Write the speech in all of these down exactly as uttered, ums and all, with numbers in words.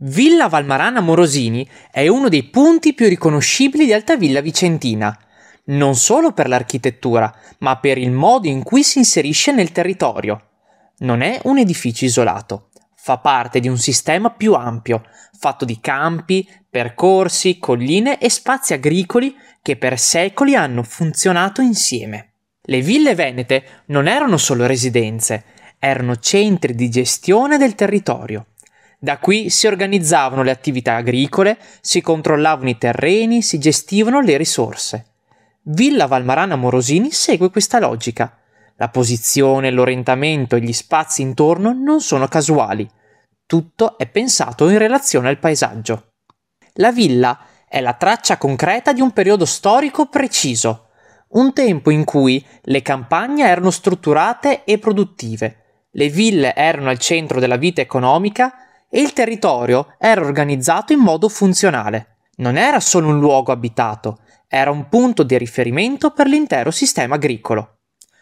Villa Valmarana Morosini è uno dei punti più riconoscibili di Altavilla Vicentina, non solo per l'architettura, ma per il modo in cui si inserisce nel territorio. Non è un edificio isolato, fa parte di un sistema più ampio, fatto di campi, percorsi, colline e spazi agricoli che per secoli hanno funzionato insieme. Le ville venete non erano solo residenze, erano centri di gestione del territorio. Da qui si organizzavano le attività agricole, si controllavano i terreni, si gestivano le risorse. Villa Valmarana Morosini segue questa logica. La posizione, l'orientamento e gli spazi intorno non sono casuali. Tutto è pensato in relazione al paesaggio. La villa è la traccia concreta di un periodo storico preciso, un tempo in cui le campagne erano strutturate e produttive, le ville erano al centro della vita economica e il territorio era organizzato in modo funzionale. Non era solo un luogo abitato, era un punto di riferimento per l'intero sistema agricolo.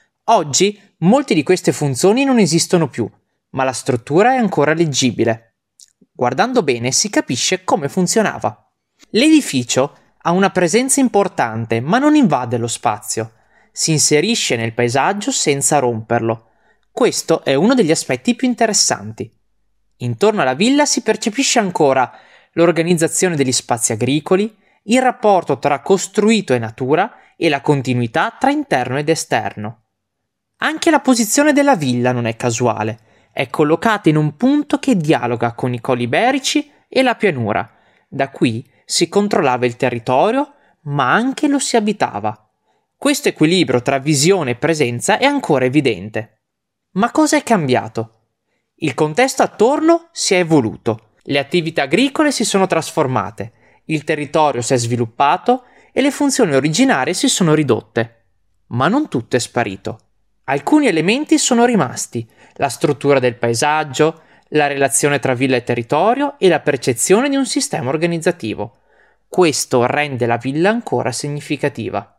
Oggi molte di queste funzioni non esistono più, ma la struttura è ancora leggibile. Guardando bene si capisce come funzionava. L'edificio ha una presenza importante, ma non invade lo spazio. Si inserisce nel paesaggio senza romperlo. Questo è uno degli aspetti più interessanti. Intorno alla villa si percepisce ancora l'organizzazione degli spazi agricoli, il rapporto tra costruito e natura e la continuità tra interno ed esterno. Anche la posizione della villa non è casuale, è collocata in un punto che dialoga con i colli iberici e la pianura. Da qui si controllava il territorio, ma anche lo si abitava. Questo equilibrio tra visione e presenza è ancora evidente. Ma cosa è cambiato? Il contesto attorno si è evoluto, le attività agricole si sono trasformate, il territorio si è sviluppato e le funzioni originarie si sono ridotte. Ma non tutto è sparito. Alcuni elementi sono rimasti: la struttura del paesaggio, la relazione tra villa e territorio e la percezione di un sistema organizzativo. Questo rende la villa ancora significativa.